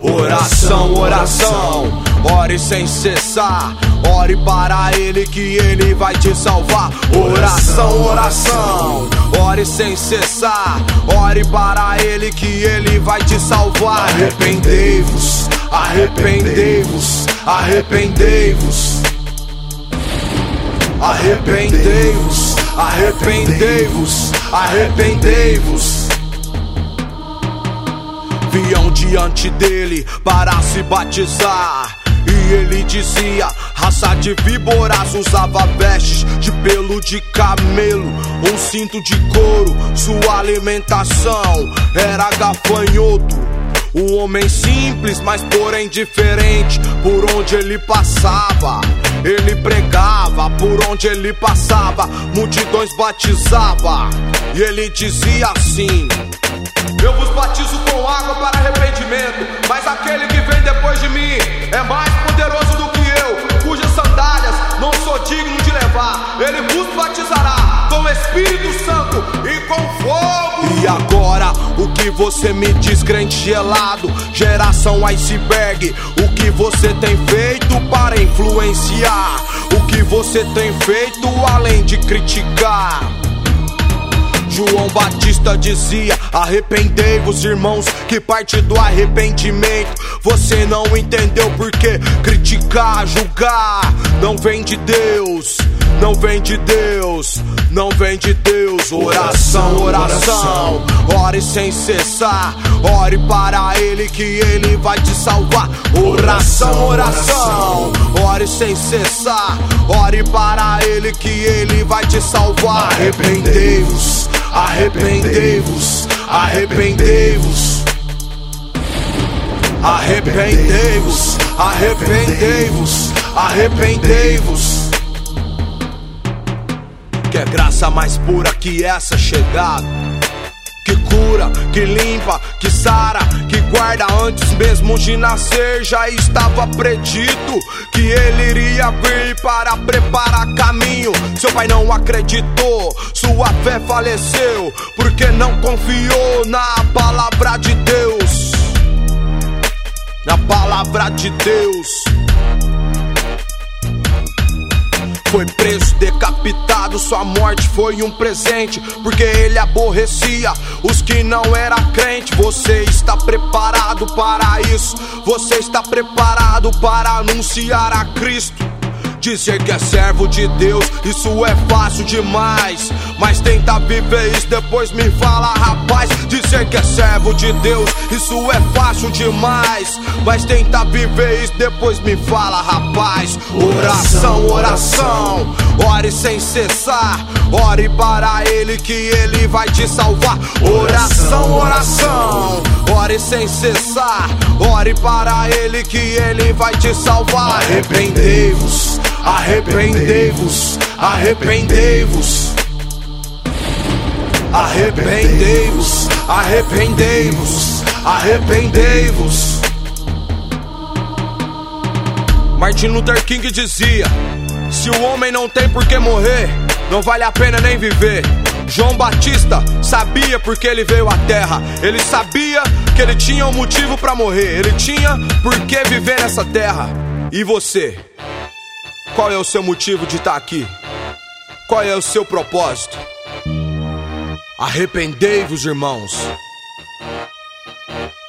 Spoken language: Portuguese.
Oração, oração, ore sem cessar. Ore para Ele que Ele vai te salvar. Oração, oração, ore sem cessar. Ore para Ele que Ele vai te salvar. Arrependei-vos, arrependei-vos, arrependei-vos. Arrependei-vos, arrependei-vos, arrependei-vos. Viam diante dele para se batizar, e ele dizia: raça de víboras, usava vestes de pelo de camelo, um cinto de couro, sua alimentação era gafanhoto. Um homem simples, mas porém diferente. Por onde ele passava, ele pregava. Por onde ele passava, multidões batizava. E ele dizia assim: eu vos batizo com água para arrependimento, mas aquele que vem depois de mim é mais poderoso do que eu, cujas sandálias não sou digno de levar. Ele vos batizará com o Espírito Santo e com fogo. E agora, o que você me diz, crente gelado, geração iceberg? O que você tem feito para influenciar? O que você tem feito além de criticar? João Batista dizia: arrependei-vos, irmãos, que parte do arrependimento você não entendeu, porque criticar, julgar não vem de Deus, não vem de Deus, não vem de Deus. Oração, oração, ore sem cessar. Ore para Ele que Ele vai te salvar. Oração, oração, ore sem cessar. Ore para Ele que Ele vai te salvar. Arrependei-vos, arrependei-vos, arrependei-vos. Arrependei-vos, arrependei-vos, arrependei-vos. Quer graça mais pura que essa chegada, que cura, que limpa, que sara, que guarda. Antes mesmo de nascer já estava predito que ele iria vir para preparar caminho. Seu pai não acreditou, sua fé faleceu, porque não confiou na palavra de Deus. Na palavra de Deus. Foi preso, decapitado, sua morte foi um presente, porque ele aborrecia os que não eram crente. Você está preparado para isso? Você está preparado para anunciar a Cristo? Dizer que é servo de Deus, isso é fácil demais, mas tenta viver isso, depois me fala, rapaz. Dizer que é servo de Deus, isso é fácil demais, mas tenta viver isso, depois me fala, rapaz. Oração, oração, ore sem cessar. Ore para Ele que Ele vai te salvar. Oração, oração, ore sem cessar. Ore para Ele que Ele vai te salvar. Arrependei-vos, arrependei-vos, arrependei-vos. Arrependei-vos, arrependei-vos, arrependei-vos. Martin Luther King dizia: se o homem não tem por que morrer, não vale a pena nem viver. João Batista sabia porque ele veio à terra. Ele sabia que ele tinha um motivo para morrer. Ele tinha por que viver nessa terra. E você? Qual é o seu motivo de estar aqui? Qual é o seu propósito? Arrependei-vos, irmãos.